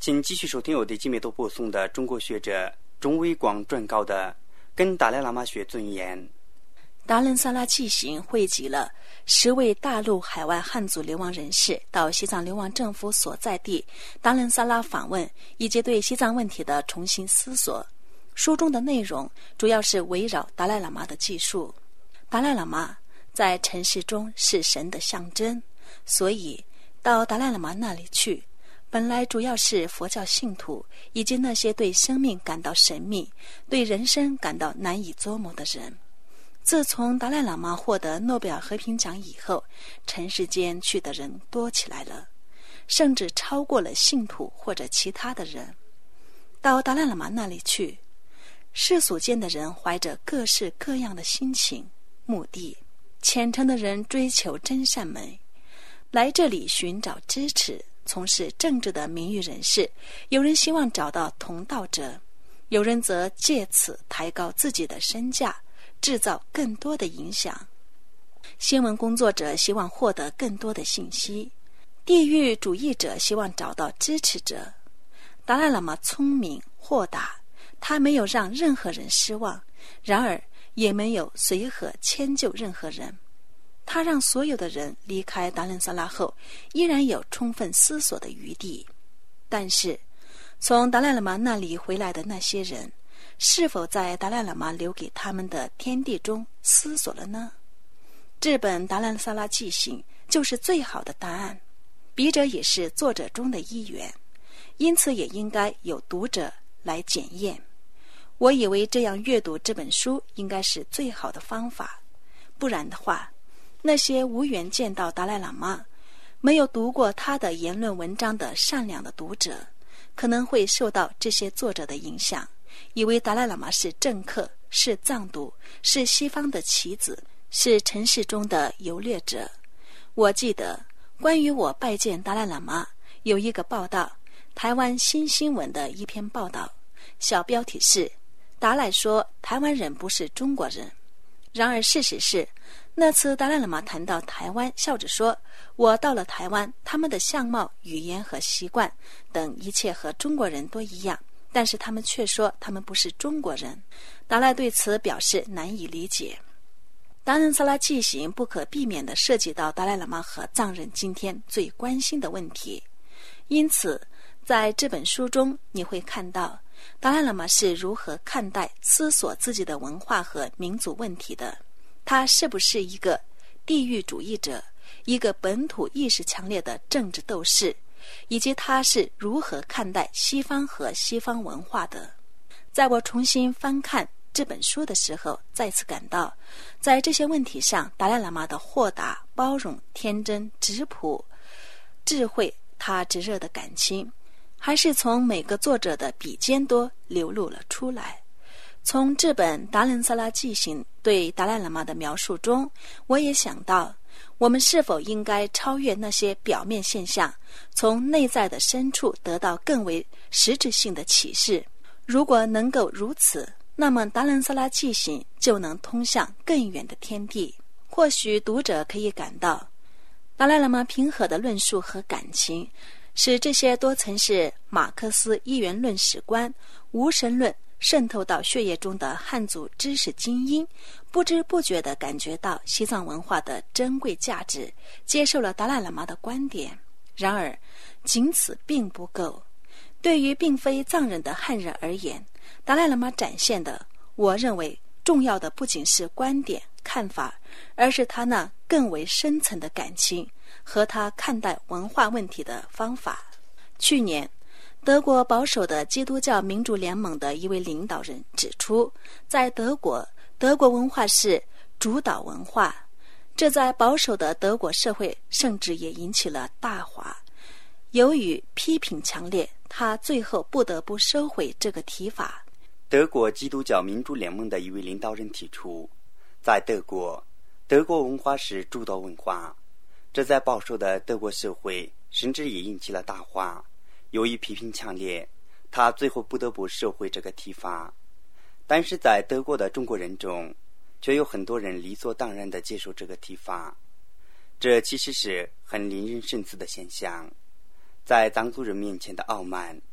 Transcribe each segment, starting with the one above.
请继续收听我对今美都播送的中国学者钟维广撰稿的《跟达赖喇嘛学尊严》。 达仁萨拉纪行汇集了10位大陆海外汉族流亡人士到西藏流亡政府所在地达仁萨拉访问，以及对西藏问题的重新思索。书中的内容主要是围绕达赖喇嘛的记述。达赖喇嘛在尘世中是神的象征，所以到达赖喇嘛那里去，本来主要是佛教信徒以及那些对生命感到神秘、对人生感到难以捉摸的人。自从达赖喇嘛获得诺贝尔和平奖以后，尘世间去的人多起来了，甚至超过了信徒或者其他的人。到达赖喇嘛那里去，世俗间的人怀着各式各样的心情、目的，虔诚的人追求真善美，来这里寻找支持。从事政治的名誉人士，有人希望找到同道者，有人则借此抬高自己的身价，制造更多的影响。新闻工作者希望获得更多的信息，地域主义者希望找到支持者。达赖喇嘛聪明豁达，他没有让任何人失望，然而也没有随和迁就任何人。他让所有的人离开达仁萨拉后，依然有充分思索的余地。但是，从达赖喇嘛那里回来的那些人，是否在达赖喇嘛留给他们的天地中思索了呢？这本达赖萨拉纪行就是最好的答案。笔者也是作者中的一员，因此也应该有读者来检验。我以为这样阅读这本书应该是最好的方法，不然的话，那些无缘见到达赖喇嘛、没有读过他的言论文章的善良的读者，可能会受到这些作者的影响，以为达赖喇嘛是政客，是藏独，是西方的棋子，是尘世中的游猎者。我记得关于我拜见达赖喇嘛有一个报道，台湾新新闻的一篇报道，小标题是达赖说台湾人不是中国人。然而事实是，那次达赖喇嘛谈到台湾，笑着说，我到了台湾，他们的相貌、语言和习惯等一切和中国人都一样，但是他们却说他们不是中国人。达赖对此表示难以理解。达仁萨拉纪行不可避免地涉及到达赖喇嘛和藏人今天最关心的问题，因此在这本书中你会看到达赖喇嘛是如何看待、思索自己的文化和民族问题的。他是不是一个地域主义者，一个本土意识强烈的政治斗士，以及他是如何看待西方和西方文化的。在我重新翻看这本书的时候，再次感到在这些问题上，达赖喇嘛的豁达、包容、天真、质朴、智慧，他炙热的感情还是从每个作者的笔尖都流露了出来。从这本达仁萨拉纪行对达赖喇嘛的描述中，我也想到，我们是否应该超越那些表面现象，从内在的深处得到更为实质性的启示。如果能够如此，那么达仁萨拉纪行就能通向更远的天地。或许读者可以感到，达赖喇嘛平和的论述和感情，使这些多曾是马克思一元论史观、无神论渗透到血液中的汉族知识精英，不知不觉地感觉到西藏文化的珍贵价值，接受了达赖喇嘛的观点。然而，仅此并不够。对于并非藏人的汉人而言，达赖喇嘛展现的，我认为重要的不仅是观点、看法，而是他那更为深层的感情和他看待文化问题的方法。去年，德国保守的基督教民主联盟的一位领导人指出，在德国文化是主导文化，这在保守的德国社会甚至也引起了大哗。由于批评强烈，他最后不得不收回这个提法。 德国基督教民主联盟的一位领导人提出，在德国文化是主导文化，这在保守的德国社会甚至也引起了大哗。由于批评强烈，他最后不得不收回这个提法。但是在德国的中国人中，却有很多人理所当然地接受这个提法，这其实是很令人深思的现象。在藏族人面前的傲慢，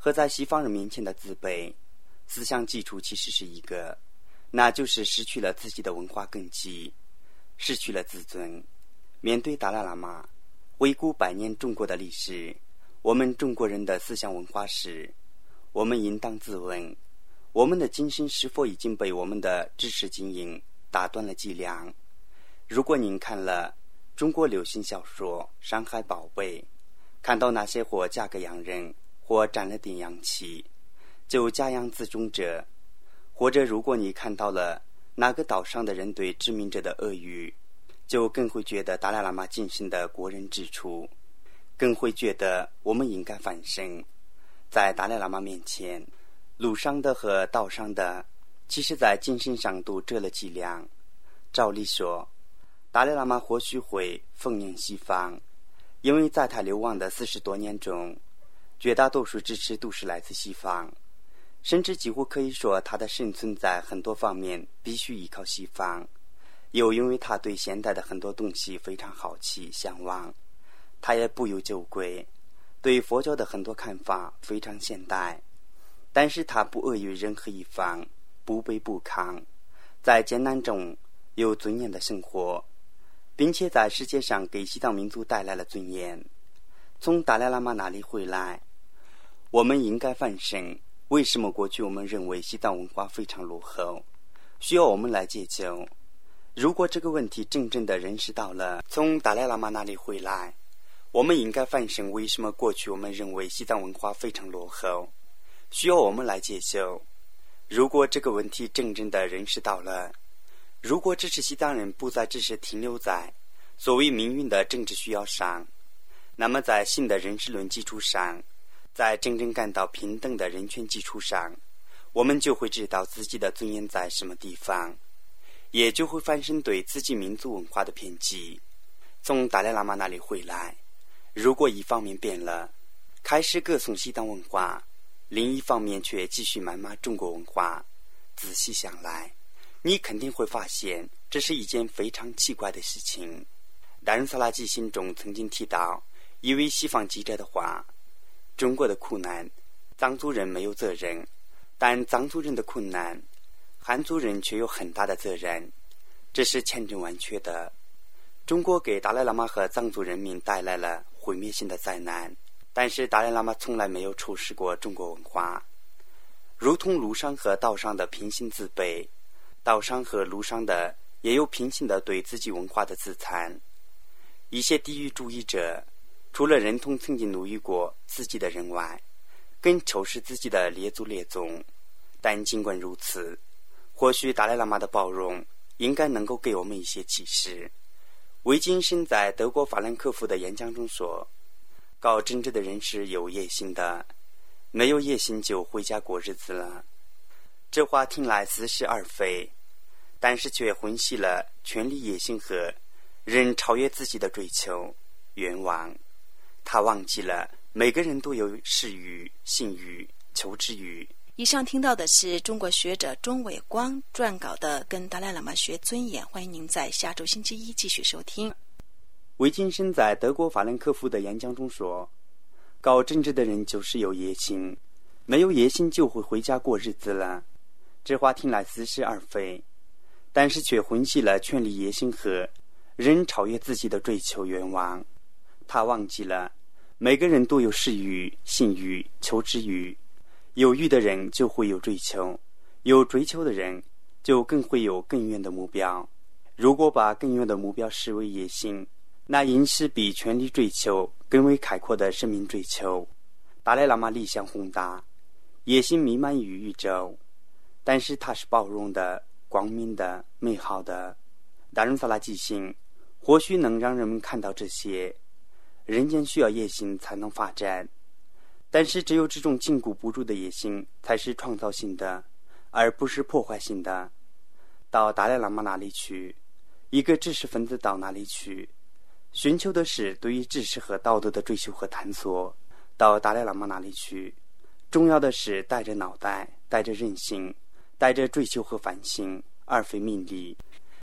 和在西方人面前的自卑，思想基础其实是一个，那就是失去了自己的文化根基，失去了自尊。面对达赖喇嘛，回顾100年中国的历史，我们中国人的思想文化史，我们应当自问，我们的精神是否已经被我们的知识经营打断了脊梁？如果您看了中国流行小说《山海宝贝》，看到那些或嫁个洋人，或沾了点洋气，就假洋自重者，或者如果你看到了那个岛上的人对殖民者的恶语，就更会觉得达赖喇嘛精神的过人之处，更会觉得我们应该反省，在达赖喇嘛面前，路上的和道上的其实在精神上都折了脊梁。照理说，达赖喇嘛或许会奉迎西方，因为在他流亡的40多年中，绝大多数支持都是来自西方，甚至几乎可以说他的生存在很多方面必须依靠西方。又因为他对现代的很多东西非常好奇向往，他也不有旧规，对佛教的很多看法非常现代，但是他不阿谀任何一方，不卑不亢，在艰难中有尊严的生活，并且在世界上给西藏民族带来了尊严。从达赖喇嘛那里回来，我们应该反省，为什么过去我们认为西藏文化非常落后，需要我们来解救。如果这个问题真正的认识到了，从达赖喇嘛那里回来，我们应该反省为什么过去我们认为西藏文化非常落后，需要我们来解救。如果这个问题真正的认识到了，如果支持西藏人不再只是停留在所谓命运的政治需要上，那么在新的人事论基础上，在真正感到平等的人权基础上，我们就会知道自己的尊严在什么地方，也就会反省对自己民族文化的偏激。从达赖喇嘛那里回来，如果一方面变了，开始歌颂西藏文化，另一方面却继续谩骂中国文化，仔细想来，你肯定会发现这是一件非常奇怪的事情。达仁萨拉基信中曾经提到一位西方记者的话，中国的苦难藏族人没有责任，但藏族人的困难汉族人却有很大的责任，这是千真万确的。中国给达赖喇嘛和藏族人民带来了毁灭性的灾难，但是达赖喇嘛从来没有仇视过中国文化。如同路上和道上的平行自卑，道上和路上的也有平行的对自己文化的自残。一些地域主义者除了认同曾经奴役过自己的人外，更仇视自己的列祖列宗。但尽管如此，或许达赖喇嘛的包容应该能够给我们一些启示。维金森在德国法兰克福的演讲中说，搞政治的人是有野心的，没有野心就回家过日子了。这话听来似是而非，但是却混淆了权力野心和人超越自己的追求愿望。他忘记了每个人都有食欲、性欲、求知欲。 以上听到的是中国学者钟伟光撰稿的《跟达赖喇嘛学尊严》，欢迎您在下周星期一继续收听。 维金森在德国法兰克福的演讲中说，搞政治的人就是有野心，没有野心就会回家过日子了。这话听来似是而非，但是却混淆了权力野心和人超越自己的追求愿望。他忘记了每个人都有食欲、性欲、求知欲，有欲的人就会有追求，有追求的人就更会有更远的目标。如果把更远的目标视为野心，那应是比权力追求更为开阔的生命追求。达赖喇嘛理想宏大，野心弥漫于宇宙，但是它是包容的、光明的、美好的。达仁萨拉基信或许能让人们看到这些。人间需要野心才能发展，但是只有这种禁锢不住的野心才是创造性的，而不是破坏性的。到达赖喇嘛那里去，一个知识分子到那里去，寻求的是对于知识和道德的追求和探索。到达赖喇嘛那里去，重要的是带着脑袋，带着人性，带着追求和反省，而非名利。